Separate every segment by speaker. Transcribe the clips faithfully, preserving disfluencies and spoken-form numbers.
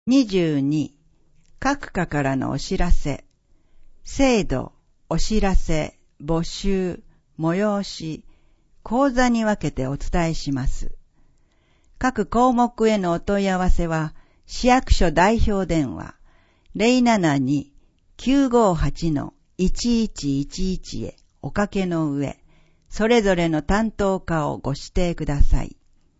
Speaker 1: にじゅうに、各課からのお知らせ。制度、お知らせ、募集、催し、講座に分けてお伝えします。各項目へのお問い合わせは、市役所代表電話 ゼロななに きゅうごはち いちいちいちいち へおかけの上、それぞれの担当課をご指定ください。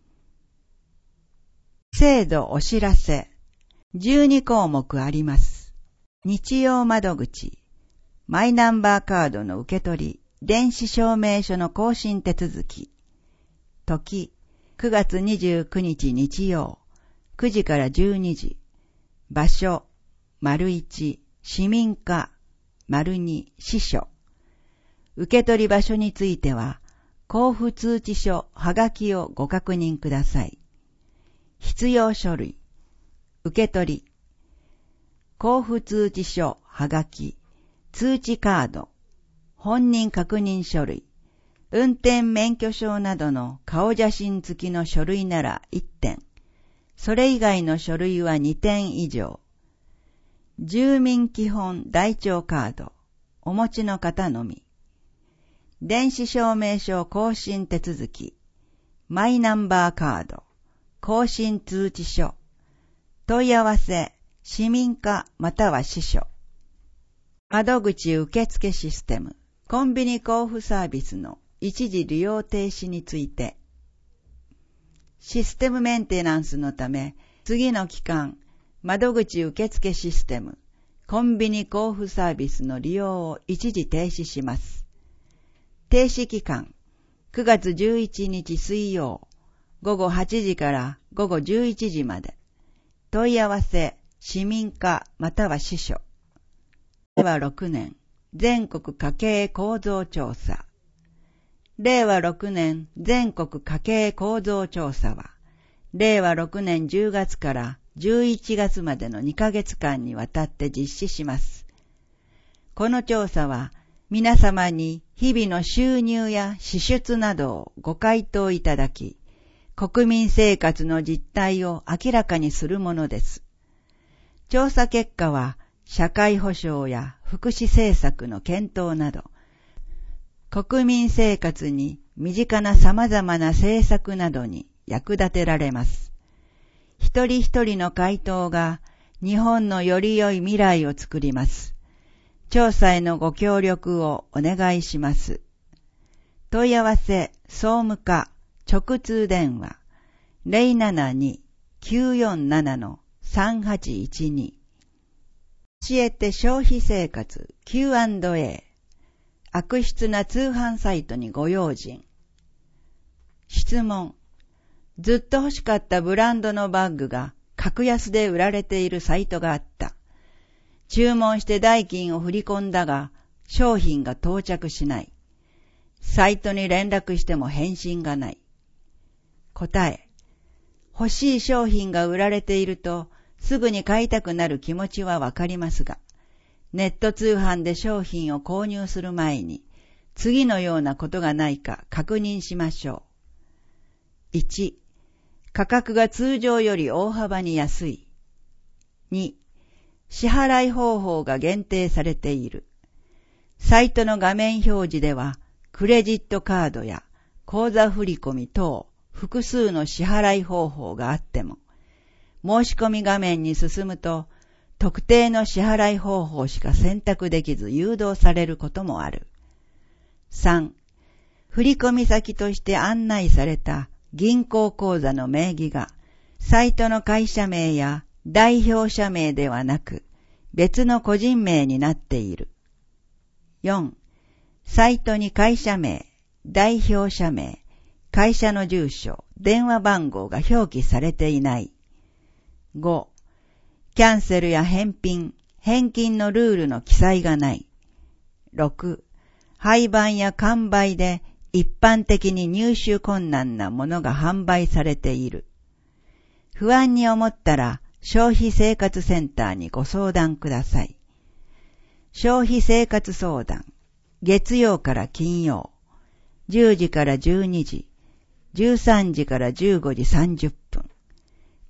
Speaker 1: 制度お知らせ。じゅうにこうもくあります。日曜窓口、マイナンバーカードの受け取り、電子証明書の更新手続き。時、くがつにじゅうくにち日曜、くじからじゅうにじ。場所、丸いち、市民課、丸に、支所。受け取り場所については、交付通知書、はがきをご確認ください。必要書類。受け取り。交付通知書、はがき、通知カード、本人確認書類、運転免許証などの顔写真付きの書類ならいってん、それ以外の書類はにてん以上。住民基本台帳カード、お持ちの方のみ。電子証明書更新手続き、マイナンバーカード、更新通知書、問い合わせ、市民課または支所。窓口受付システム、コンビニ交付サービスの一時利用停止について。システムメンテナンスのため、次の期間、窓口受付システム、コンビニ交付サービスの利用を一時停止します。停止期間、くがつじゅういちにち水曜、ごごはちじからごごじゅういちじまで。問い合わせ、市民課または支所。れいわろくねん全国家計構造調査。れいわろくねん全国家計構造調査は、れいわろくねんじゅうがつからじゅういちがつまでのにかげつかんにわたって実施します。この調査は、皆様に日々の収入や支出などをご回答いただき、国民生活の実態を明らかにするものです。調査結果は、社会保障や福祉政策の検討など、国民生活に身近な様々な政策などに役立てられます。一人一人の回答が日本のより良い未来を作ります。調査へのご協力をお願いします。問い合わせ、総務課、直通電話、ゼロななに きゅうよんなな さんはちいちに。教えて消費生活 キューアンドエー。悪質な通販サイトにご用心。質問。ずっと欲しかったブランドのバッグが格安で売られているサイトがあった。注文して代金を振り込んだが、商品が到着しない。サイトに連絡しても返信がない。答え。欲しい商品が売られていると、すぐに買いたくなる気持ちはわかりますが、ネット通販で商品を購入する前に、次のようなことがないか確認しましょう。いち、価格が通常より大幅に安い。に、支払い方法が限定されている。サイトの画面表示では、クレジットカードや口座振込等、複数の支払い方法があっても、申し込み画面に進むと、特定の支払い方法しか選択できず誘導されることもある。さん、振込先として案内された銀行口座の名義が、サイトの会社名や代表者名ではなく、別の個人名になっている。よん、サイトに会社名、代表者名、会社の住所、電話番号が表記されていない。ご、キャンセルや返品、返金のルールの記載がない。ろく、廃盤や完売で一般的に入手困難なものが販売されている。不安に思ったら消費生活センターにご相談ください。消費生活相談、月曜から金曜、じゅうじからじゅうにじ、じゅうさんじからじゅうごじさんじゅっぷん。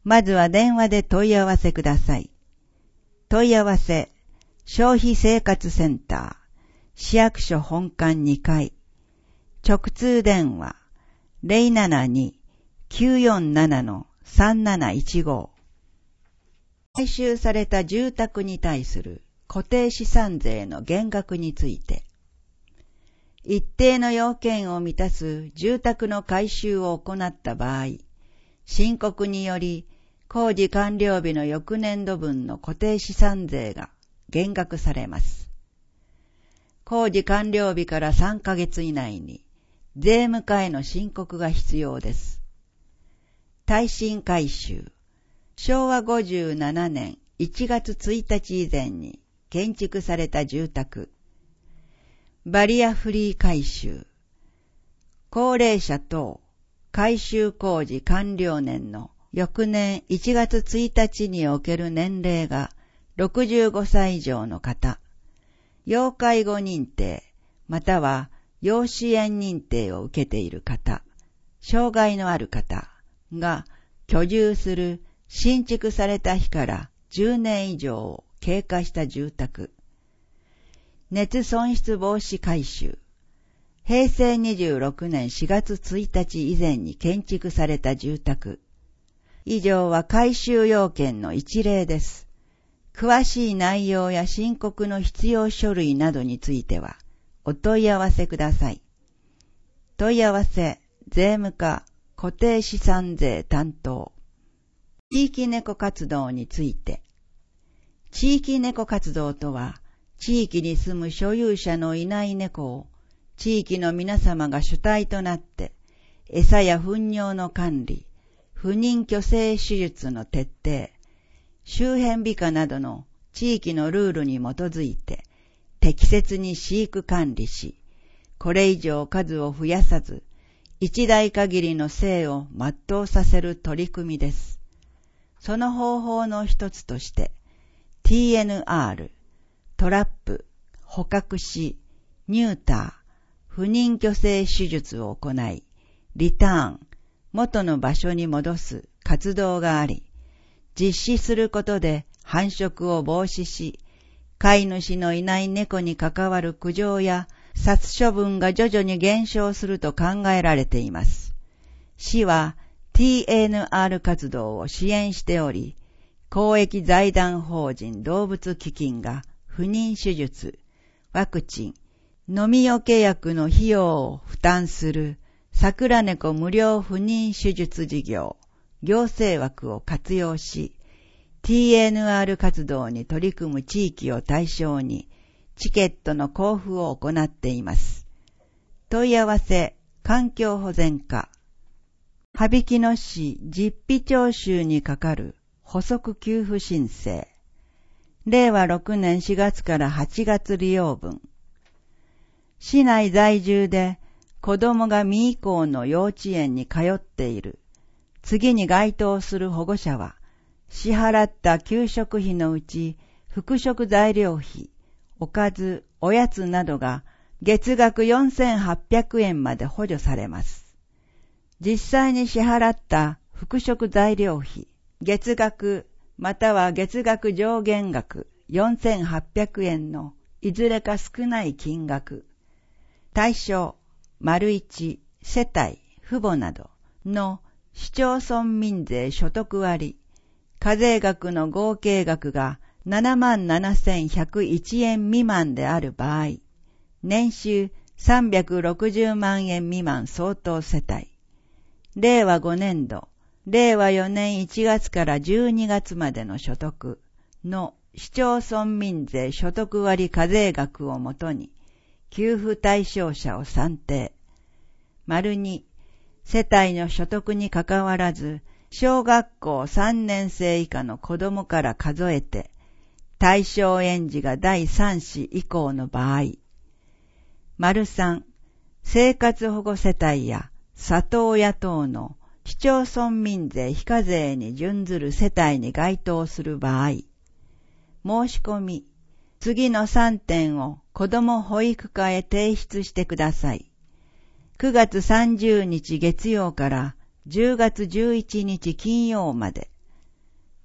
Speaker 1: まずは電話で問い合わせください。問い合わせ、消費生活センター、市役所本館にかい、直通電話 ゼロななに きゅうよんなな さんなないちご。回収された住宅に対する固定資産税の減額について、一定の要件を満たす住宅の改修を行った場合、申告により工事完了日の翌年度分の固定資産税が減額されます。工事完了日からさんかげつ以内に税務課への申告が必要です。耐震改修、しょうわごじゅうななねんいちがつついたち以前に建築された住宅、バリアフリー改修、高齢者等改修工事完了年の翌年いちがつついたちにおける年齢がろくじゅうごさい以上の方、要介護認定または要支援認定を受けている方、障害のある方が居住する新築された日からじゅうねん以上を経過した住宅、熱損失防止改修、へいせいにじゅうろくねんしがつついたち以前に建築された住宅。以上は改修要件の一例です。詳しい内容や申告の必要書類などについては、お問い合わせください。問い合わせ、税務課、固定資産税担当。地域猫活動について。地域猫活動とは、地域に住む所有者のいない猫を、地域の皆様が主体となって、餌や糞尿の管理、不妊去勢手術の徹底、周辺美化などの地域のルールに基づいて、適切に飼育管理し、これ以上数を増やさず、一代限りの生を全うさせる取り組みです。その方法の一つとして、ティーエヌアール、トラップ、捕獲し、ニューター、不妊去勢手術を行い、リターン、元の場所に戻す活動があり、実施することで繁殖を防止し、飼い主のいない猫に関わる苦情や殺処分が徐々に減少すると考えられています。市は ティーエヌアール 活動を支援しており、公益財団法人動物基金が不妊手術、ワクチン、飲みよけ薬の費用を負担する桜猫無料不妊手術事業、行政枠を活用し、ティーエヌアール 活動に取り組む地域を対象に、チケットの交付を行っています。問い合わせ、環境保全課。羽曳野市実費徴収にかかる補足給付申請。れいわろくねんしがつからはちがつ利用分。市内在住で子供が未移行の幼稚園に通っている。次に該当する保護者は、支払った給食費のうち、副食材料費、おかず、おやつなどが月額よんせんはっぴゃくえんまで補助されます。実際に支払った副食材料費、月額または月額上限額よんせんはっぴゃくえんのいずれか少ない金額、対象、丸一、世帯、父母などの市町村民税所得割、課税額の合計額がななまんななせんひゃくいちえん未満である場合、年収さんびゃくろくじゅうまんえん未満相当世帯、れいわごねんど、れいわよねんいちがつからじゅうにがつまでの所得の市町村民税所得割課税額をもとに、給付対象者を算定。丸に、世帯の所得にかかわらず、小学校さんねんせい以下の子供から数えて、対象園児がだいさん子以降の場合。丸さん、生活保護世帯や里親等の市町村民税非課税に準ずる世帯に該当する場合。申し込み、次のさんてんを子ども保育課へ提出してください。くがつさんじゅうにち月曜からじゅうがつじゅういちにち金曜まで、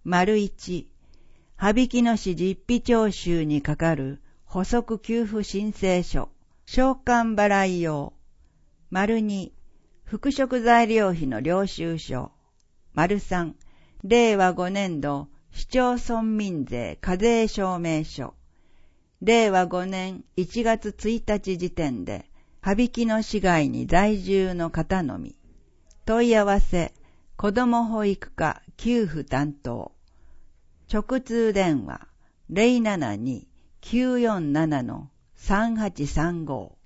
Speaker 1: 丸一、羽曳野市実費徴収にかかる補足給付申請書、償還払い用。丸二、服飾材料費の領収書。丸三、れいわごねんど市町村民税課税証明書。れいわごねんいちがつついたち時点で、羽曳野市外に在住の方のみ。問い合わせ、子ども保育課給付担当。直通電話 ゼロななに きゅうよんなな さんはちさんご。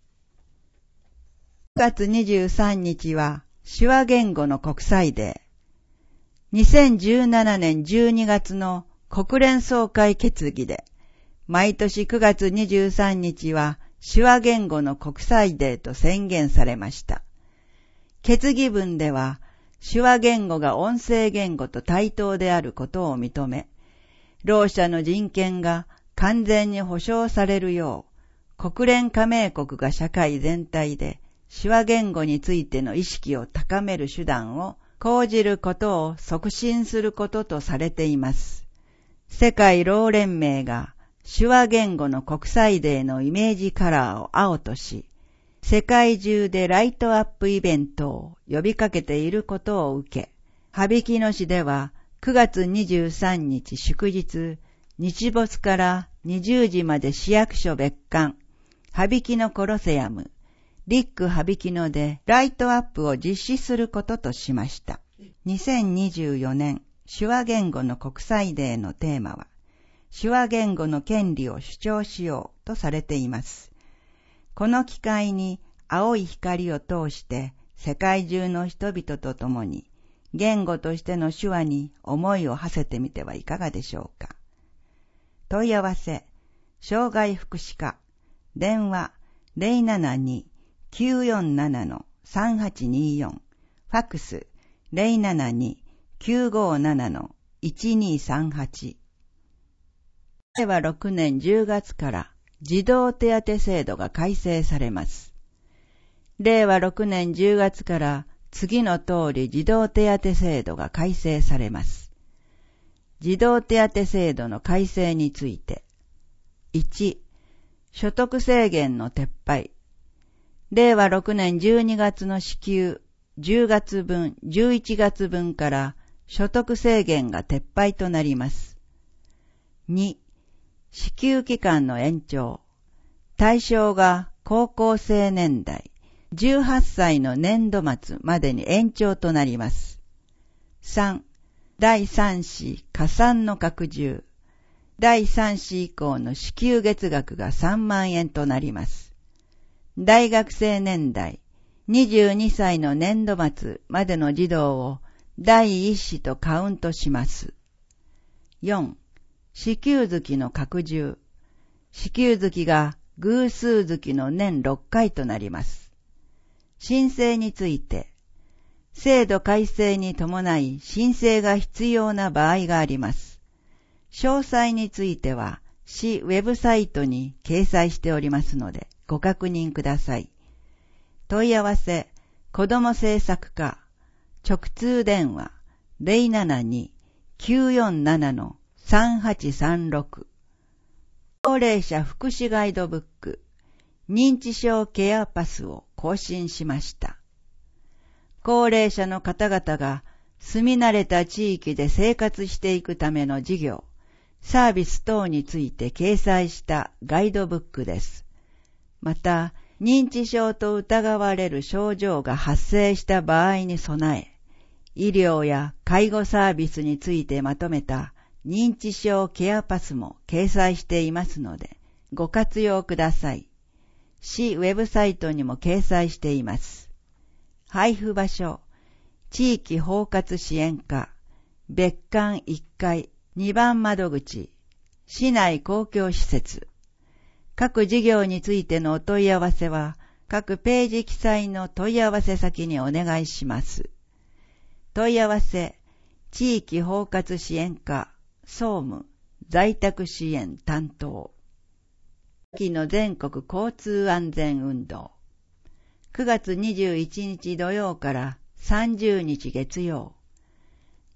Speaker 1: くがつにじゅうさんにちは手話言語の国際デー。にせんじゅうななねんじゅうにがつの国連総会決議で、毎年くがつにじゅうさんにちは手話言語の国際デーと宣言されました。決議文では、手話言語が音声言語と対等であることを認め、ろう者の人権が完全に保障されるよう、国連加盟国が社会全体で手話言語についての意識を高める手段を講じることを促進することとされています。世界ろう連盟が手話言語の国際デーのイメージカラーを青とし、世界中でライトアップイベントを呼びかけていることを受け、羽曳野市ではくがつにじゅうさんにち祝日、日没からにじゅうじまで市役所別館、羽曳野コロセアム、リック羽曳野でライトアップを実施することとしました。にせんにじゅうよねん手話言語の国際デーのテーマは、手話言語の権利を主張しようとされています。この機会に青い光を通して世界中の人々と共に言語としての手話に思いを馳せてみてはいかがでしょうか。問い合わせ、障害福祉課、電話 ゼロななに きゅうよんなな さんはちによん、ファックス ゼロななに きゅうごなな いちにさんはち。れいわろくねんじゅうがつから児童手当制度が改正されます。れいわろくねんじゅうがつから次の通り児童手当制度が改正されます。児童手当制度の改正について。いち、所得制限の撤廃。れいわろくねんじゅうにがつの支給じゅうがつぶん、じゅういちがつぶんから所得制限が撤廃となります。に、支給期間の延長。対象が高校生年代、じゅうはっさいの年度末までに延長となります。さん、だいさん子加算の拡充。だいさん子以降の支給月額がさんまんえんとなります。大学生年代、にじゅうにさいの年度末までの児童をだいいっ子とカウントします。よん、支給月の拡充。支給月が偶数月の年ろっかいとなります。申請について、制度改正に伴い申請が必要な場合があります。詳細については市ウェブサイトに掲載しておりますのでご確認ください。問い合わせ、子ども政策課、直通電話 ゼロななに きゅうよんなな さんはちさんろく。高齢者福祉ガイドブック、認知症ケアパスを更新しました。高齢者の方々が住み慣れた地域で生活していくための事業、サービス等について掲載したガイドブックです。また、認知症と疑われる症状が発生した場合に備え、医療や介護サービスについてまとめた認知症ケアパスも掲載していますので、ご活用ください。市ウェブサイトにも掲載しています。配布場所、地域包括支援課、別館いっかい、にばん窓口、市内公共施設。各事業についてのお問い合わせは、各ページ記載の問い合わせ先にお願いします。問い合わせ、地域包括支援課、総務、在宅支援担当。秋の全国交通安全運動。くがつにじゅういちにち土曜からさんじゅうにち月曜。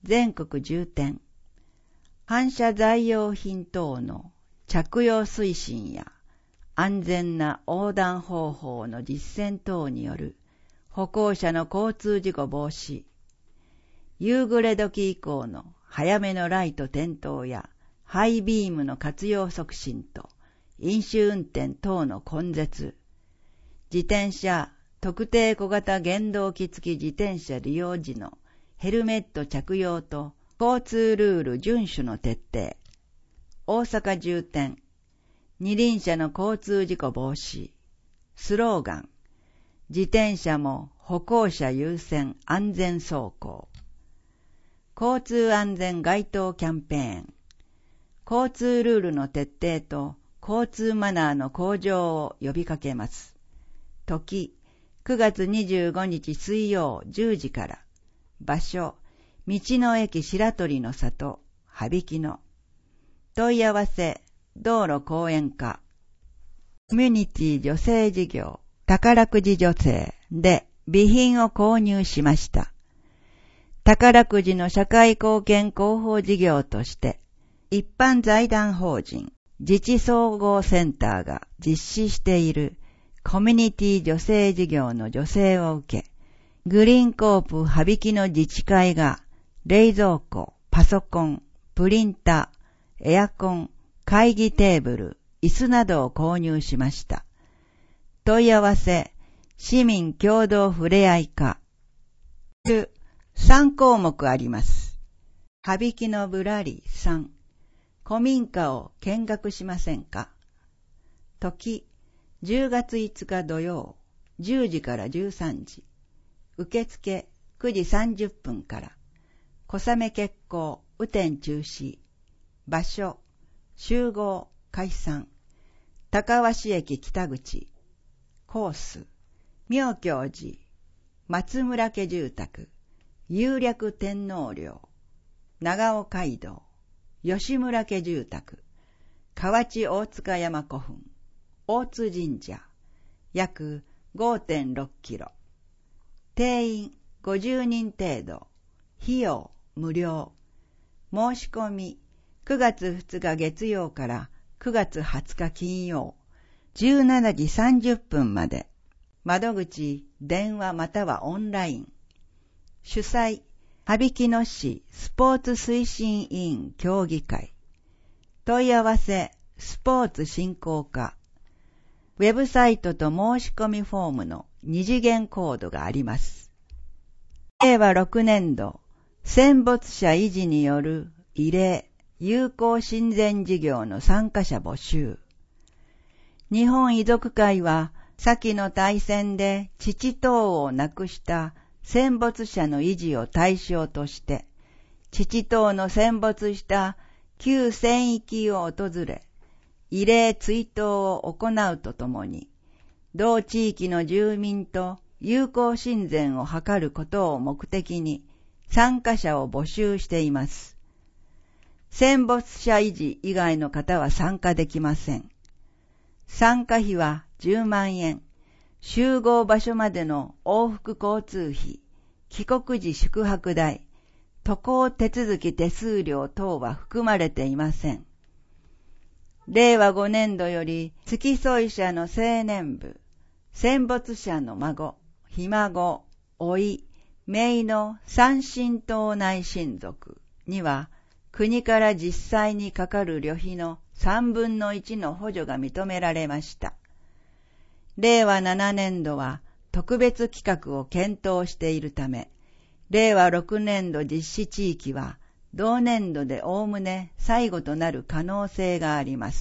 Speaker 1: 全国重点。反射材料品等の着用推進や安全な横断方法の実践等による歩行者の交通事故防止、夕暮れ時以降の早めのライト点灯やハイビームの活用促進と飲酒運転等の根絶、自転車、特定小型原動機付き自転車利用時のヘルメット着用と交通ルール遵守の徹底、大阪重点、二輪車の交通事故防止、スローガン、自転車も歩行者優先安全走行、交通安全街頭キャンペーン、交通ルールの徹底と交通マナーの向上を呼びかけます。時、くがつにじゅうごにち水曜じゅうじから、場所、道の駅白鳥の里、羽曳野。問い合わせ、道路講演課。コミュニティ女性事業、宝くじ女性で備品を購入しました。宝くじの社会貢献広報事業として、一般財団法人自治総合センターが実施しているコミュニティ女性事業の助成を受け、グリーンコープ羽曳野自治会が冷蔵庫、パソコン、プリンター、エアコン、会議テーブル、椅子などを購入しました。問い合わせ、市民共同ふれあい課。さん項目あります。羽曳野ぶらりさん。古民家を見学しませんか？時、じゅうがついつか土曜、じゅうじからじゅうさんじ。受付くじさんじゅっぷんから。小雨決行、雨天中止。場所、集合、解散。高鷲駅北口。コース、妙教寺、松村家住宅、有略天皇陵、長尾街道、吉村家住宅、河内大塚山古墳、大津神社、約 ごてんろっキロ。定員ごじゅうにん程度。費用無料。申し込みくがつふつか月曜からくがつはつか金曜じゅうしちじさんじゅっぷんまで。窓口、電話またはオンライン。主催、羽曳野市スポーツ推進委員協議会。問い合わせ、スポーツ振興課。ウェブサイトと申し込みフォームの二次元コードがあります。れいわろくねんど、戦没者維持による慰霊、友好親善事業の参加者募集。日本遺族会は、先の大戦で父等を亡くした戦没者の維持を対象として、父等の戦没した旧戦域を訪れ、慰霊追悼を行うとともに、同地域の住民と友好親善を図ることを目的に参加者を募集しています。戦没者維持以外の方は参加できません。参加費はじゅうまんえん、集合場所までの往復交通費、帰国時宿泊代、渡航手続き手数料等は含まれていません。れいわごねんどより付き添い者の青年部、戦没者の孫、ひ孫、甥い、姪の三親等内親族には国から実際にかかる旅費のさんぶんのいちの補助が認められました。れいわななねんどは特別企画を検討しているため、れいわろくねんど実施地域は同年度でおおむね最後となる可能性があります。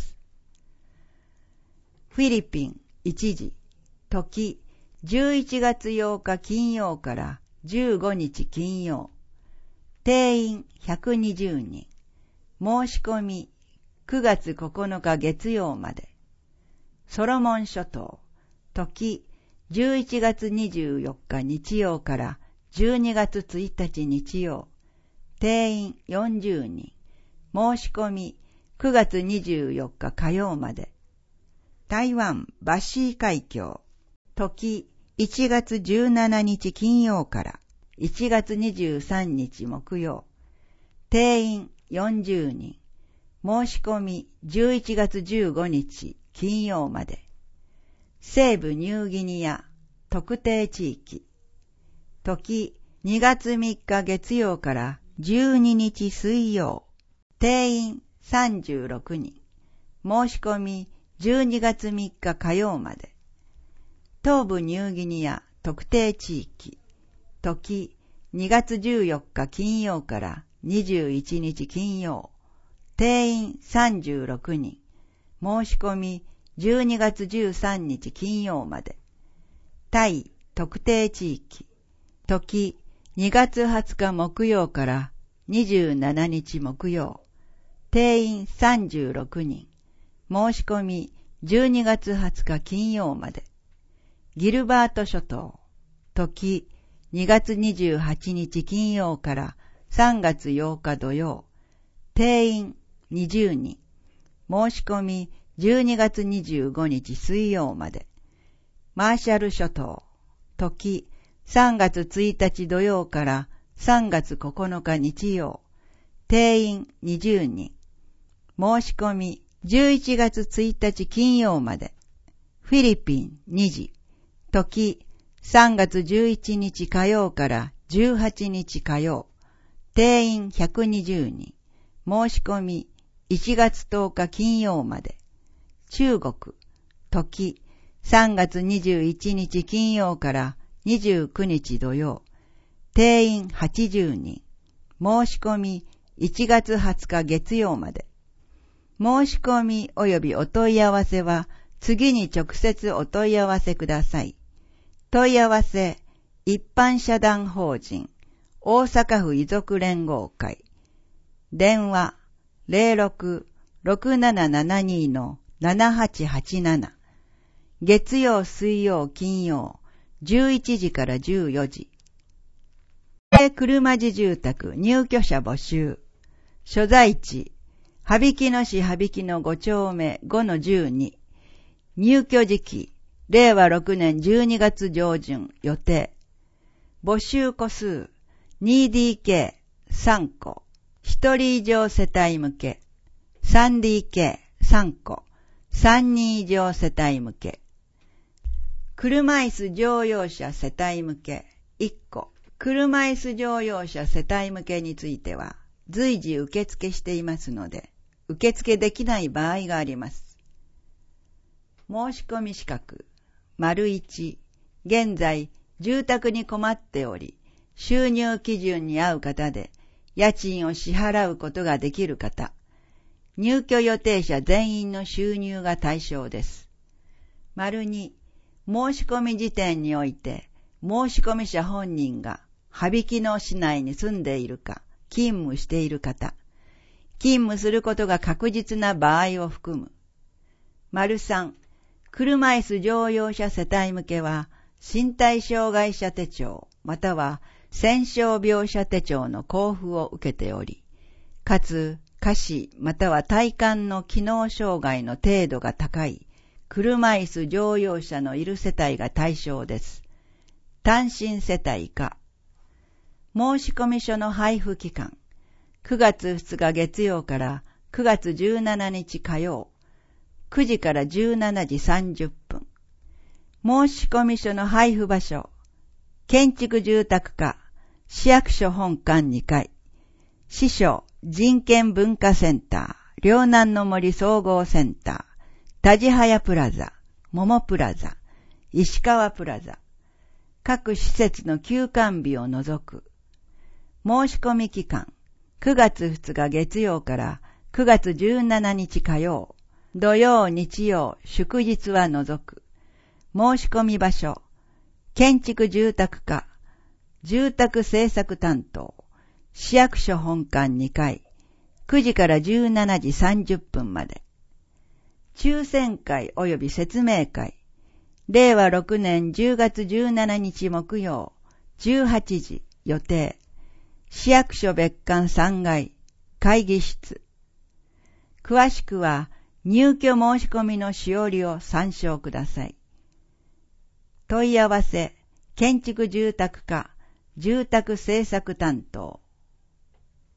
Speaker 1: フィリピンいちじ、時じゅういちがつようか金曜からじゅうごにち金曜。定員ひゃくにじゅうにん。申し込みくがつここのか月曜まで。ソロモン諸島。時じゅういちがつにじゅうよっか日曜からじゅうにがつついたち日曜。定員よんじゅうにん。申し込みくがつにじゅうよっか火曜まで。台湾バシー海峡。時いちがつじゅうしちにち金曜からいちがつにじゅうさんにち木曜。 定員よんじゅうにん。申し込みじゅういちがつじゅうごにち金曜まで。西部ニューギニア特定地域。時にがつみっか月曜からじゅうににち水曜。定員さんじゅうろくにん。申し込みじゅうにがつみっか火曜まで。東部ニューギニア特定地域。時にがつじゅうよっか金曜からにじゅういちにち金曜。定員さんじゅうろくにん。申し込みじゅうにがつじゅうさんにち金曜まで。タイ特定地域。時にがつはつか木曜からにじゅうしちにち木曜。定員さんじゅうろくにん。申し込みじゅうにがつはつか金曜まで。ギルバート諸島。時にがつにじゅうはちにち金曜からさんがつようか土曜。定員にじゅうにん。申し込みじゅうにがつにじゅうごにち水曜まで。マーシャル諸島。時さんがつついたち土曜からさんがつここのか日曜。定員にじゅうにん。申し込みじゅういちがつついたち金曜まで。フィリピンにじ。時さんがつじゅういちにち火曜からじゅうはちにち火曜。定員ひゃくにじゅうにん。申し込みいちがつとおか金曜まで。中国。時さんがつにじゅういちにち金曜からにじゅうくにち土曜。定員はちじゅうにん。申し込みいちがつはつか月曜まで。申し込み及びお問い合わせは次に直接お問い合わせください。問い合わせ、一般社団法人大阪府遺族連合会。電話 ゼロろく ろくななななに のななはちはちなな。月曜水曜金曜じゅういちじからじゅうよじ。車地住宅入居者募集。所在地羽曳野市羽曳野ご丁目 ごのじゅうに。入居時期れいわろくねんじゅうにがつ上旬予定。募集戸数 にディーケーさんこ。ひとり以上世帯向け。さんディーケーさんこ。さんにん以上世帯向け。車椅子乗用車世帯向けいっこ。車椅子乗用車世帯向けについては随時受付していますので、受付できない場合があります。申し込み資格。丸いち、現在、住宅に困っており、収入基準に合う方で、家賃を支払うことができる方。入居予定者全員の収入が対象です。丸に、申し込み時点において、申し込み者本人が羽曳野市内に住んでいるか、勤務している方。勤務することが確実な場合を含む。丸さん、車椅子乗用車世帯向けは、身体障害者手帳または戦傷病者手帳の交付を受けており、かつ下肢または体幹の機能障害の程度が高い車椅子乗用車のいる世帯が対象です。単身世帯か。申込書の配布期間、くがつふつか月曜からくがつじゅうしちにち火曜、くじからじゅうしちじさんじゅっぷん。申込書の配布場所、建築住宅課、市役所本館にかい、市所人権文化センター、両南の森総合センター、田地早プラザ、桃プラザ、石川プラザ、各施設の休館日を除く。申込期間、くがつふつか月曜からくがつじゅうしちにち火曜、土曜日曜祝日は除く。申込場所、建築住宅課、住宅政策担当、市役所本館にかい、くじからじゅうしちじさんじゅっぷんまで。抽選会及び説明会、れいわろくねんじゅうがつじゅうしちにち木曜、じゅうはちじ予定。市役所別館さんがい、会議室。詳しくは入居申し込みのしおりを参照ください。問い合わせ、建築住宅課、住宅政策担当。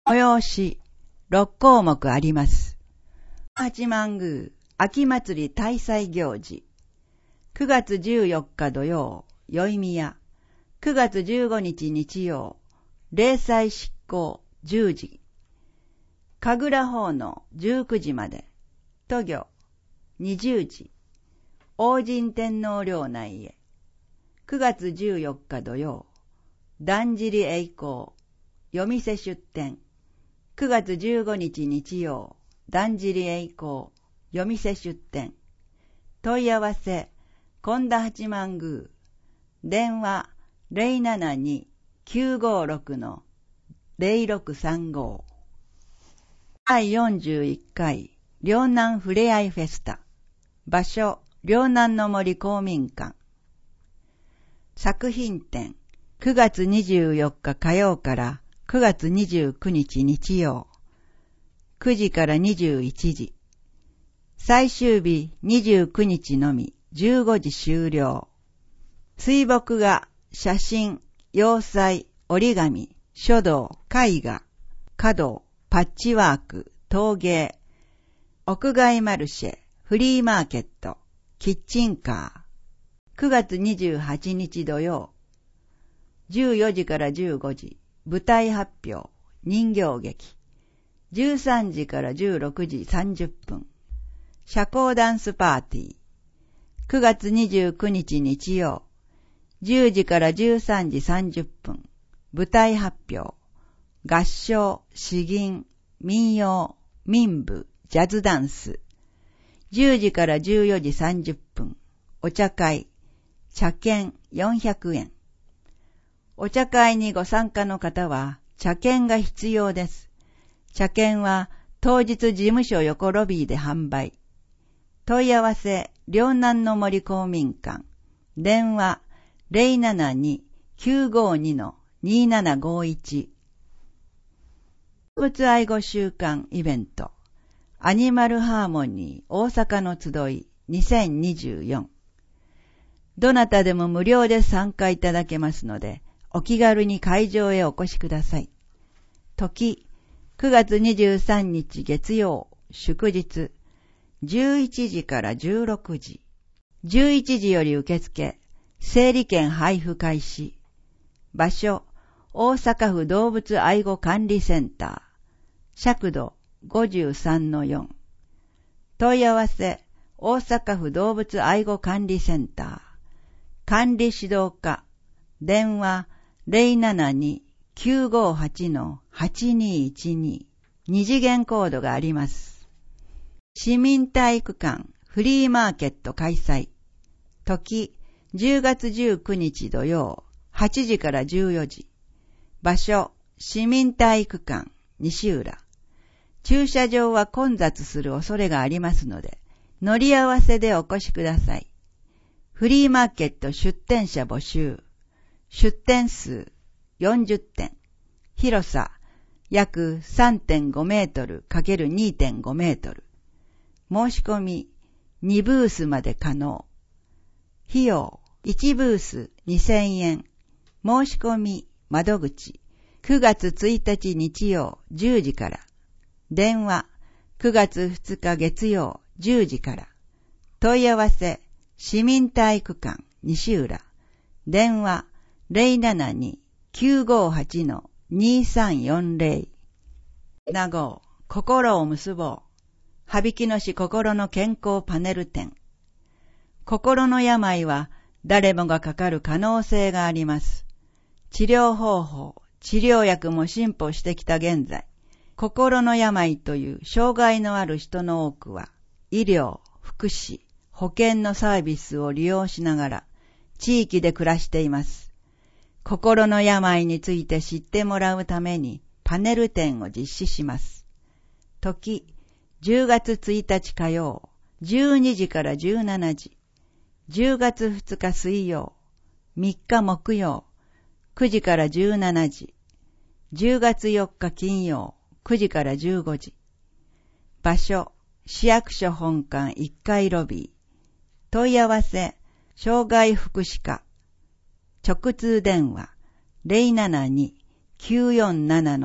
Speaker 1: 催し、ろっこうもくあります。八幡宮秋祭り大祭行事。くがつじゅうよっか土曜、宵宮。くがつじゅうごにち日曜、例祭執行じゅうじ。神楽奉納じゅうくじまで。渡御にじゅうじ。王神天皇陵内へ。くがつじゅうよっか土曜、だんじり栄光、夜店出店。くがつじゅうごにち日曜、だんじり栄光、夜店出店。問い合わせ、神田八幡宮。電話、ゼロななに きゅうごろく ゼロろくさんご。だいよんじゅういっかい、陵南ふれあいフェスタ。場所、陵南の森公民館。作品展、くがつにじゅうよっか火曜からくがつにじゅうくにち日曜。くじからにじゅういちじ。最終日にじゅうくにちのみじゅうごじ終了。水墨画、写真、洋裁、折り紙、書道、絵画、華道、パッチワーク、陶芸、屋外マルシェ、フリーマーケット、キッチンカー。くがつにじゅうはちにち土曜。じゅうよじからじゅうごじ、舞台発表、人形劇。じゅうさんじからじゅうろくじさんじゅっぷん。社交ダンスパーティー。くがつにじゅうくにち日曜。じゅうじからじゅうさんじさんじゅっぷん。舞台発表。合唱、詩吟、民謡、民舞、ジャズダンス。じゅうじからじゅうよじさんじゅっぷん。お茶会。茶券よんひゃくえん。お茶会にご参加の方は茶券が必要です。茶券は当日事務所横ロビーで販売。問い合わせ、陵南の森公民館。電話、ゼロななに きゅうごに にななごいち。動物愛護週間イベント。アニマルハーモニー大阪の集いにせんにじゅうよん。どなたでも無料で参加いただけますので、お気軽に会場へお越しください。時、くがつにじゅうさんにち月曜、祝日、じゅういちじからじゅうろくじ。じゅういちじより受付、整理券配布開始。場所、大阪府動物愛護管理センター。尺度 ごじゅうさんのよん。問い合わせ、大阪府動物愛護管理センター。管理指導課。電話、ゼロななに きゅうごはち はちにいちに。二次元コードがあります。市民体育館フリーマーケット開催。時、じゅうがつじゅうくにち土曜、はちじからじゅうよじ。場所、市民体育館西浦。駐車場は混雑する恐れがありますので、乗り合わせでお越しください。フリーマーケット出店者募集。出店数よんじゅってん。広さ約 さんてんごメートル ×にてんご メートル。申し込みにブースまで可能。費用いちブースにせんえん。申し込み窓口くがつついたち日曜じゅうじから。電話くがつふつか月曜じゅうじから。問い合わせ市民体育館西浦。電話ゼロななに きゅうごはち にさんよんゼロ。なご、心を結ぼう。羽曳野市心の健康パネル展。心の病は誰もがかかる可能性があります。治療方法、治療薬も進歩してきた現在、心の病という障害のある人の多くは、医療、福祉、保険のサービスを利用しながら、地域で暮らしています。心の病について知ってもらうために、パネル展を実施します。時、じゅうがつついたち火曜、じゅうにじからじゅうしちじ。じゅうがつふつか水曜、みっか木曜、くじからじゅうしちじ。じゅうがつよっか金曜、くじからじゅうごじ。場所、市役所本館いっかいロビー。問い合わせ、障害福祉課。直通電話、ゼロななに きゅうよんなな さ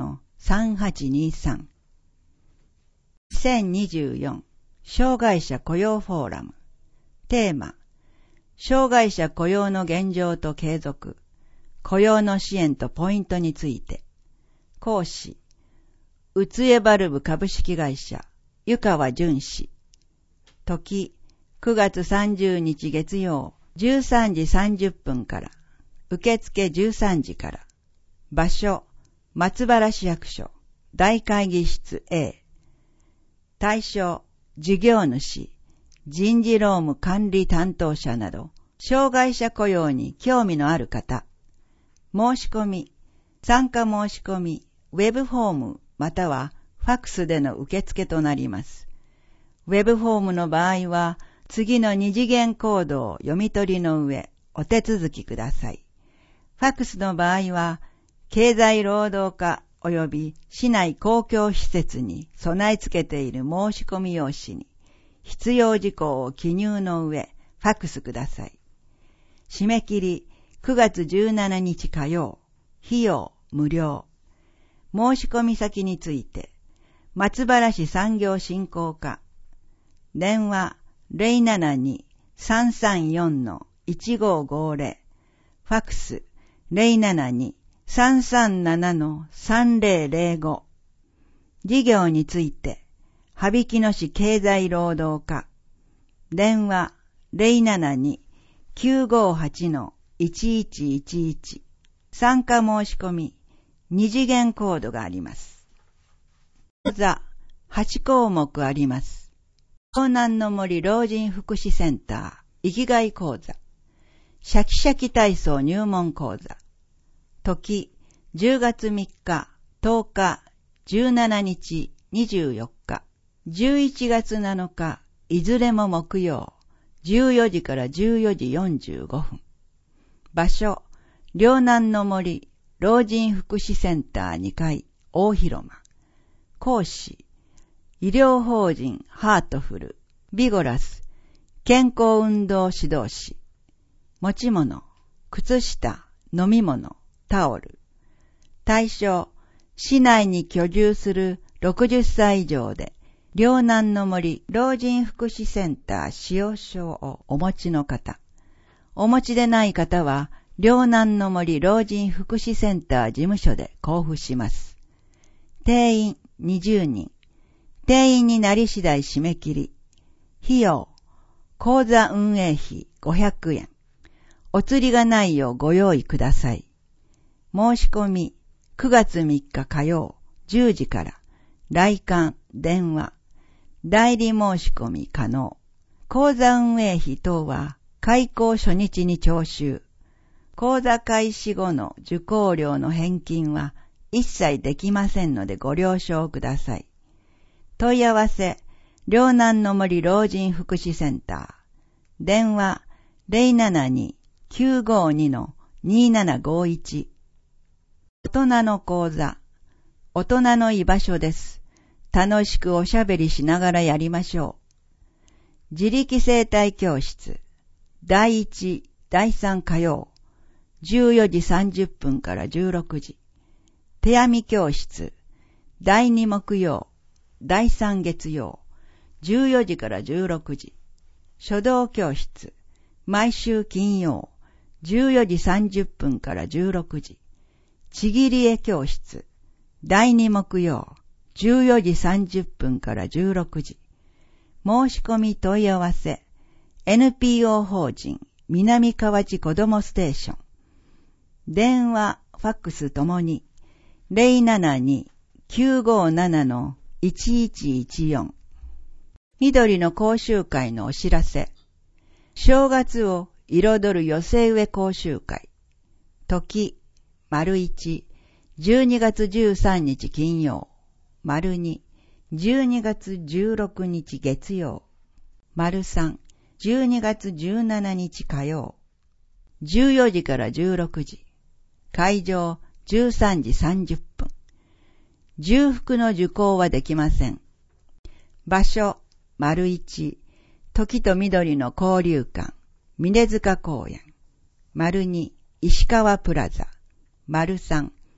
Speaker 1: さんはちにさん。にせんにじゅうよん障害者雇用フォーラム。テーマ、障害者雇用の現状と継続、雇用の支援とポイントについて。講師、うつえバルブ株式会社、湯川淳氏。時、くがつさんじゅうにち月曜、じゅうさんじさんじゅっぷんから。受付じゅうさんじから。場所、松原市役所、大会議室 A。対象、事業主、人事労務管理担当者など、障害者雇用に興味のある方。申し込み、参加申し込み、ウェブフォームまたはファックスでの受付となります。ウェブフォームの場合は、次の二次元コードを読み取りの上、お手続きください。ファックスの場合は、経済労働課及び市内公共施設に備え付けている申し込み用紙に、必要事項を記入の上、ファックスください。締め切りくがつじゅうしちにち火曜、費用無料。申し込み先について、松原市産業振興課、電話 ゼロななに さんさんよん いちごごゼロ、ファックス ゼロななに さんさんなな さんぜろぜろご。事業について、羽曳野市経済労働課、電話 ゼロななに きゅうごはち いちいちいちいち。参加申し込み、二次元コードがあります。講座、はちこうもくあります。湘南の森老人福祉センター、生きがい講座。シャキシャキ体操入門講座。時、じゅうがつみっか、とおか、じゅうしちにち、にじゅうよっか、じゅういちがつなのか、いずれも木曜、じゅうよじからじゅうよじよんじゅうごふん。場所、両南の森老人福祉センターにかい、大広間。講師、医療法人ハートフル、ビゴラス、健康運動指導士。持ち物、靴下、飲み物、タオル。対象、市内に居住するろくじゅっさい以上で、両南の森老人福祉センター使用証をお持ちの方。お持ちでない方は、両南の森老人福祉センター事務所で交付します。定員にじゅうにん。定員になり次第締め切り。費用、講座運営費ごひゃくえん。お釣りがないようご用意ください。申し込み、くがつみっか火曜、じゅうじから、来館、電話、代理申し込み可能。講座運営費等は、開講初日に徴収。講座開始後の受講料の返金は、一切できませんのでご了承ください。問い合わせ、両南の森老人福祉センター。電話、ゼロななに きゅうごに にななごいち。大人の講座。大人の居場所です。楽しくおしゃべりしながらやりましょう。自力生態教室。だいいち、だいさん火曜。じゅうよじさんじゅっぷんからじゅうろくじ。手編み教室。だいに木曜。だいさん月曜。じゅうよじからじゅうろくじ。書道教室。毎週金曜。じゅうよじさんじゅっぷんからじゅうろくじ。ちぎり絵教室。だいに木曜。じゅうよじさんじゅっぷんからじゅうろくじ。申し込み問い合わせ。エヌピーオー 法人南河内子どもステーション。電話、ファックスともに ゼロななに きゅうごなな いちいちいちよん。緑の講習会のお知らせ。正月を彩る寄せ植え講習会。時、丸一、じゅうにがつじゅうさんにち金曜。丸二、じゅうにがつじゅうろくにち月曜。丸三、じゅうにがつじゅうしちにち火曜。じゅうよじからじゅうろくじ。会場じゅうさんじさんじゅっぷん。重複の受講はできません。場所、丸一、時と緑の交流館、峰塚公園。丸二、石川プラザ。丸三、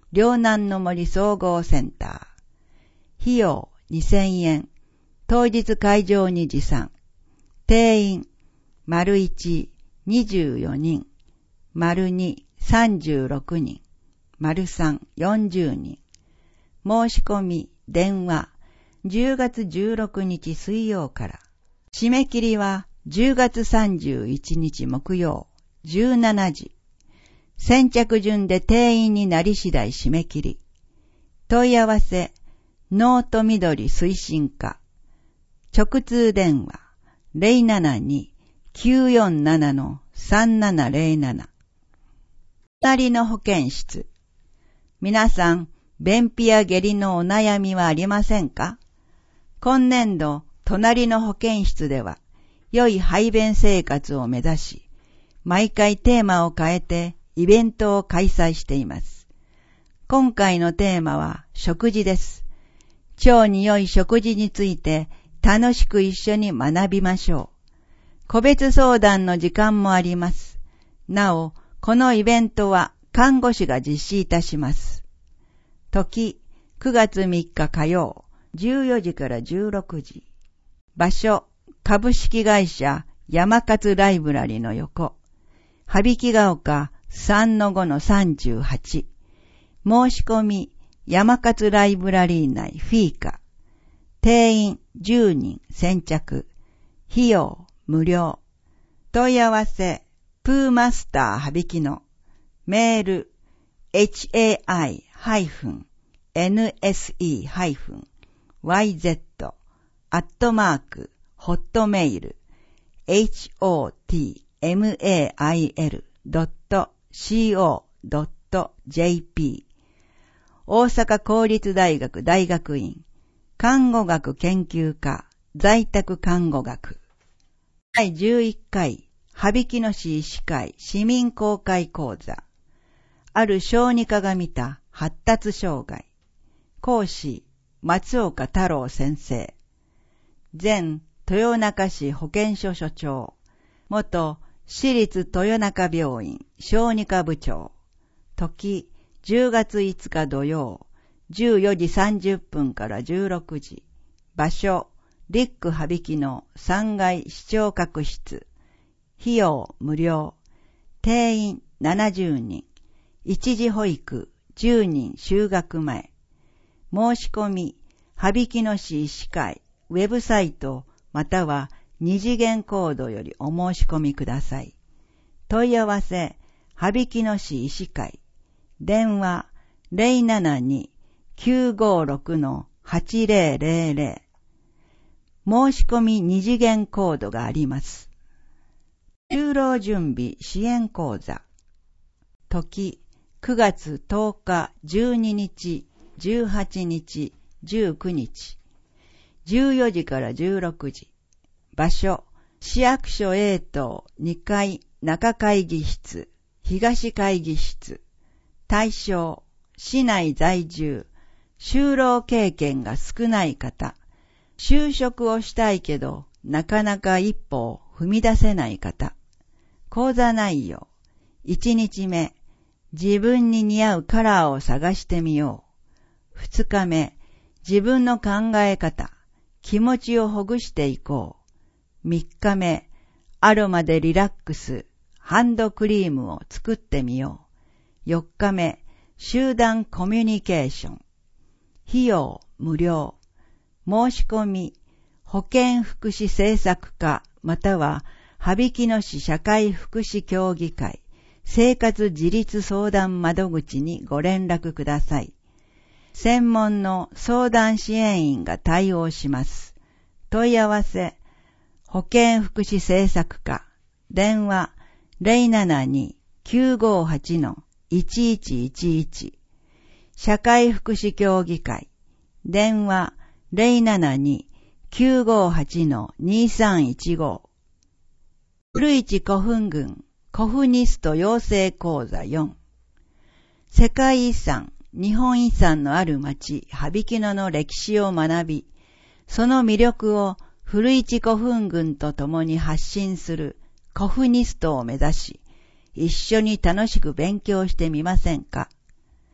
Speaker 1: 両南の森総合センター。費用にせんえん。当日会場に持参。定員、丸いち、にじゅうよにん。丸に、さんじゅうろくにん。丸さん、よんじゅうにん。申し込み、電話、じゅうがつじゅうろくにち水曜から。締め切りはじゅうがつさんじゅういちにち木曜、じゅうしちじ。先着順で定員になり次第締め切り。問い合わせ、ノート緑推進課。直通電話、ゼロななに、きゅうよんなな、さんななゼロなな。隣の保健室。皆さん、便秘や下痢のお悩みはありませんか？今年度、隣の保健室では、良い排便生活を目指し、毎回テーマを変えてイベントを開催しています。今回のテーマは食事です。腸に良い食事について楽しく一緒に学びましょう。個別相談の時間もあります。なお、このイベントは看護師が実施いたします。時、くがつみっか火曜、じゅうよじからじゅうろくじ。場所、株式会社山勝ライブラリの横。羽曳ヶ丘 さんのごのさんじゅうはち。申し込み、山勝ライブラリー内フィーカ。定員じゅうにん先着。費用無料。問い合わせ、プーマスター羽曳野。メール、エイチエーアイエヌエスイーワイゼット アットマーク、ホットメイル、ホットメイル ドット コー ドット ジェーピー。大阪公立大学大学院、看護学研究科、在宅看護学。だいじゅういっかい、羽曳野市医師会市民公開講座。ある小児科が見た発達障害。講師、松岡太郎先生。前、豊中市保健所所長。元、私立豊中病院小児科部長。時、じゅうがついつか土曜、じゅうよじさんじゅっぷんからじゅうろくじ。場所、リック羽曳野さんがい視聴覚室。費用無料。定員ななじゅうにん。一時保育じゅうにん就学前。申し込み、羽曳野市医師会ウェブサイトまたは二次元コードよりお申し込みください。問い合わせ、羽曳野市医師会。電話ゼロななに きゅうごろく はちゼロゼロゼロ。申し込み二次元コードがあります。就労準備支援講座。時、くがつとおか、じゅうににち、じゅうはちにち、じゅうくにち。じゅうよじからじゅうろくじ。場所、市役所 A 棟にかい中会議室、東会議室。対象、市内在住、就労経験が少ない方、就職をしたいけど、なかなか一歩を踏み出せない方。講座内容、いちにちめ、自分に似合うカラーを探してみよう。ふつかめ、自分の考え方、気持ちをほぐしていこう。みっかめ、アロマでリラックス、ハンドクリームを作ってみよう。よっかめ、集団コミュニケーション。費用無料。申し込み、保健福祉政策課または羽曳野市社会福祉協議会生活自立相談窓口にご連絡ください。専門の相談支援員が対応します。問い合わせ、保健福祉政策課、電話ゼロななに きゅうごはち いちいちいちいち。社会福祉協議会、電話ゼロななに きゅうごはち にさんいちご。古市古墳群古墳ニスト養成講座よん。世界遺産、日本遺産のある町、羽曳野の歴史を学び、その魅力を古市古墳群と共に発信する古墳ニストを目指し、一緒に楽しく勉強してみませんか。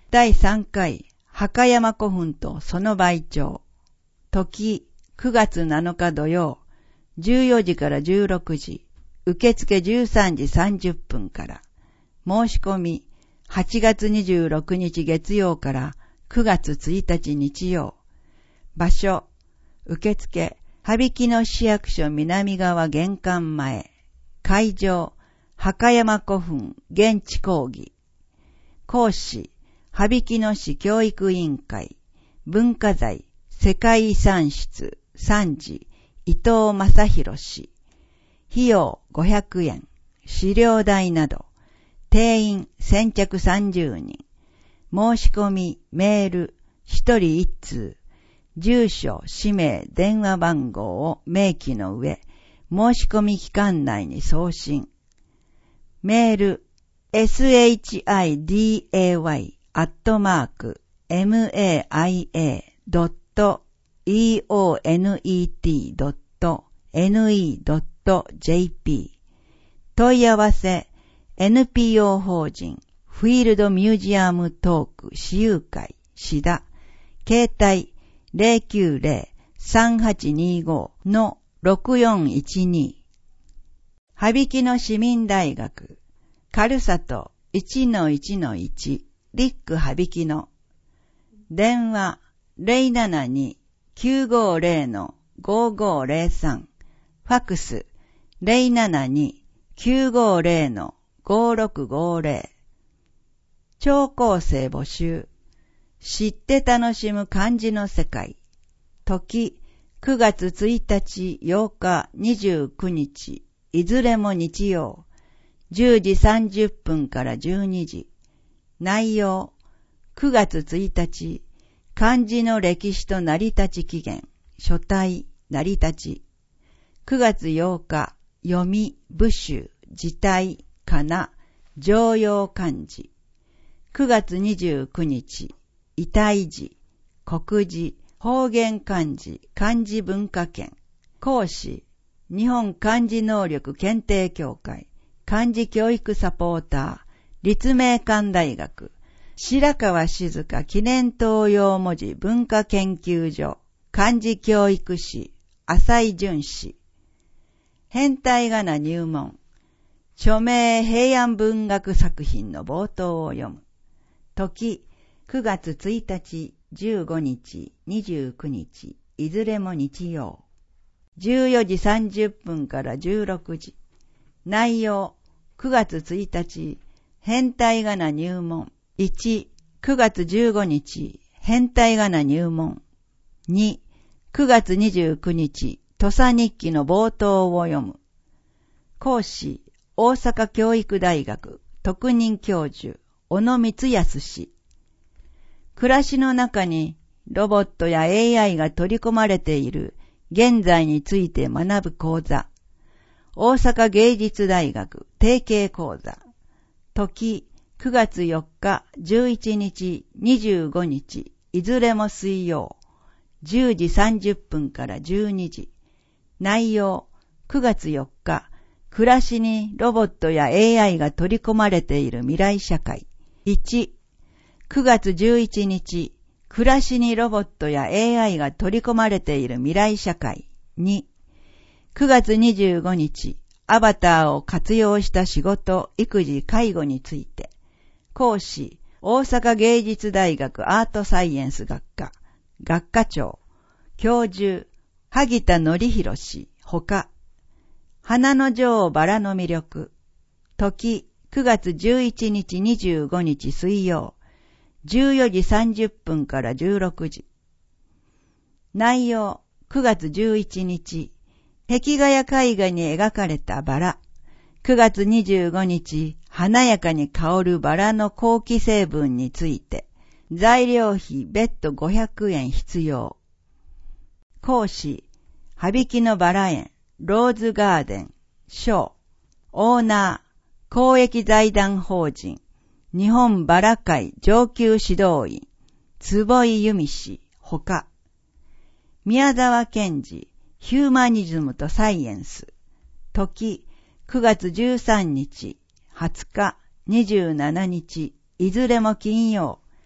Speaker 1: だいさんかい、墓山古墳とその倍長。時、くがつなのか土曜、じゅうよじからじゅうろくじ、受付じゅうさんじさんじゅっぷんから。申し込み、はちがつにじゅうろくにち月曜からくがつついたち日曜。場所、受付、羽曳野市役所南側玄関前。会場、墓山古墳現地講義。講師、羽曳野市教育委員会。文化財、世界遺産室、参事、伊藤正弘氏。費用ごひゃくえん。資料代など。定員先着さんじゅうにん。申し込み、メール、一人一通。住所、氏名、電話番号を明記の上、申し込み期間内に送信。メール、エスエイチアイディーエーワイ アットマーク、エムエーアイエー ドット、イーオーエヌイーティー ドット、エヌイー ドット ジェイピー。問い合わせ、エヌピーオー 法人、フィールドミュージアムトーク私有会、シダ、携帯 ゼロきゅうゼロ さんはちにご のろくよんいちに。羽曳野市民大学、軽里 いちのいちのいち、リック羽曳野。電話 ゼロななに きゅうごゼロ ごごゼロさん。ファクス ゼロななに きゅうごゼロ ごろくごゼロ。聴講生募集。知って楽しむ漢字の世界。時、くがつついたち、ようか、にじゅうくにち、いずれも日曜。じゅうじさんじゅっぷんからじゅうにじ。内容、くがつついたち、漢字の歴史と成り立ち起源、書体、成り立ち。くがつようか、読み、部首、字体、仮名、常用漢字。くがつにじゅうくにち、異体字、国字、方言漢字、漢字文化圏。講師、日本漢字能力検定協会、漢字教育サポーター、立命館大学、白川静香記念東洋文字文化研究所、漢字教育士、浅井淳氏。変体仮名入門。著名平安文学作品の冒頭を読む。時、くがつついたち、じゅうごにち、にじゅうくにち、いずれも日曜。じゅうよじさんじゅっぷんからじゅうろくじ。内容、くがつついたち、変体仮名入門。いち、くがつじゅうごにち、変体仮名入門。に、くがつにじゅうくにち、土佐日記の冒頭を読む。講師、大阪教育大学特任教授、小野光康氏。暮らしの中にロボットや エーアイ が取り込まれている現在について学ぶ講座。大阪芸術大学提携講座。時、くがつよっか、じゅういちにち、にじゅうごにち、いずれも水曜。じゅうじさんじゅっぷんからじゅうにじ。内容、くがつよっか、暮らしにロボットや エーアイ が取り込まれている未来社会。いち、くがつじゅういちにち、暮らしにロボットや エーアイ が取り込まれている未来社会。に、くがつにじゅうごにち、アバターを活用した仕事、育児、介護について。講師、大阪芸術大学アートサイエンス学科、学科長、教授、萩田則弘氏、ほか。花の女王バラの魅力。時、くがつじゅういちにち、にじゅうごにち水曜。じゅうよじさんじゅっぷんからじゅうろくじ。内容、くがつじゅういちにち、壁画や絵画に描かれたバラ。くがつにじゅうごにち、華やかに香るバラの香気成分について。材料費別途ごひゃくえん必要。講師、羽曳野バラ園、ローズガーデン、賞。オーナー、公益財団法人、日本バラ会上級指導員、坪井由美氏、ほか。宮沢賢治、ヒューマニズムとサイエンス。時、くがつじゅうさんにち、はつか、にじゅうしちにち、いずれも金曜。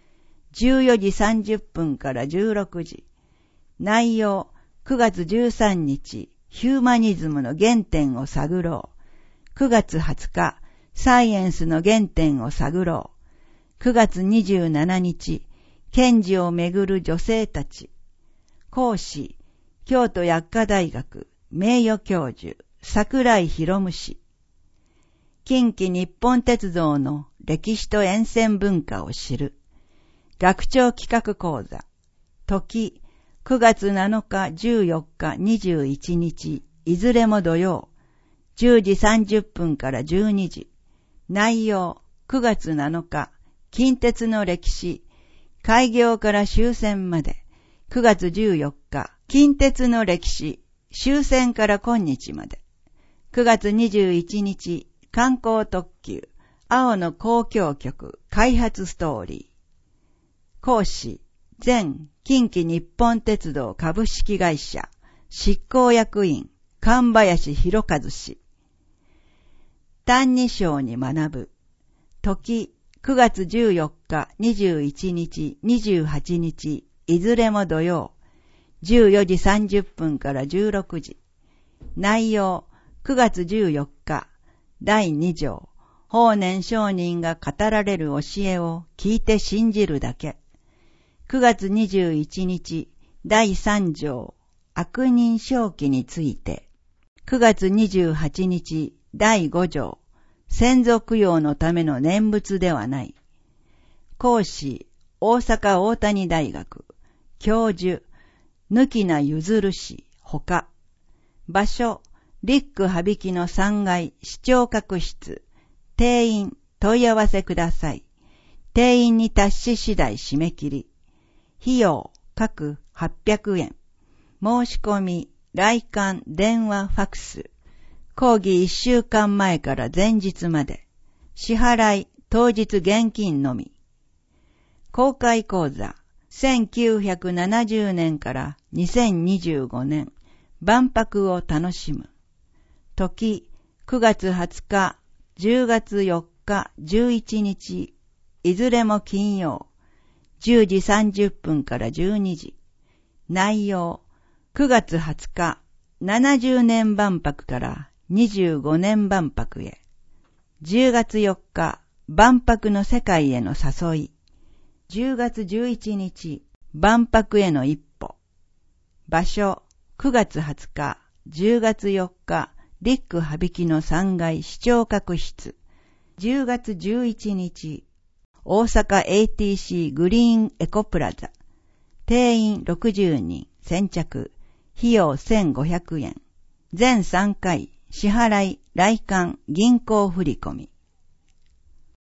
Speaker 1: じゅうよじさんじゅっぷんからじゅうろくじ。内容、くがつじゅうさんにち、ヒューマニズムの原点を探ろう。くがつはつか、サイエンスの原点を探ろう。くがつにじゅうしちにち、賢治をめぐる女性たち。講師、京都薬科大学名誉教授、桜井博夢氏。近畿日本鉄道の歴史と沿線文化を知る。学長企画講座。時、くがつなのか、じゅうよっか、にじゅういちにち、いずれも土曜。じゅうじさんじゅっぷんからじゅうにじ。内容、くがつなのか、近鉄の歴史。開業から終戦まで。くがつじゅうよっか、近鉄の歴史。終戦から今日まで。くがつにじゅういちにち、観光特急、青の交響曲、開発ストーリー。講師、前近畿日本鉄道株式会社、執行役員、神林博和氏。歎異抄に学ぶ。時、くがつじゅうよっか、にじゅういちにち、にじゅうはちにち、いずれも土曜。じゅうよじさんじゅっぷんからじゅうろくじ。内容、くがつじゅうよっか、だいにじょう、法然上人が語られる教えを聞いて信じるだけ。くがつにじゅういちにち、だいさんじょう、悪人正気について。くがつにじゅうはちにち、だいごじょう、先祖供養のための念仏ではない。講師、大阪大谷大学、教授、ぬきなゆずる氏、ほか。場所、リック羽曳のさんがい視聴覚室。定員、問い合わせください。定員に達し次第締め切り。費用、各はっぴゃくえん。申し込み、来館、電話、ファクス。講義いっしゅうかんまえから前日まで。支払い、当日現金のみ。公開講座。せんきゅうひゃくななじゅうねんからにせんにじゅうごねん、万博を楽しむ。時、くがつはつか、じゅうがつよっか、じゅういちにち、いずれも金曜、じゅうじさんじゅっぷんからじゅうにじ。内容、くがつはつか、ななじゅうねん万博からにじゅうごねん万博へ。じゅうがつよっか、万博の世界への誘い。じゅうがつじゅういちにち、万博への一歩。場所、くがつはつか、じゅうがつよっか、リック羽曳のさんがい視聴覚室。じゅうがつじゅういちにち、大阪 エーティーシー グリーンエコプラザ。定員ろくじゅうにん、先着。費用せんごひゃくえん。全さんかい、支払い、来館、銀行振込。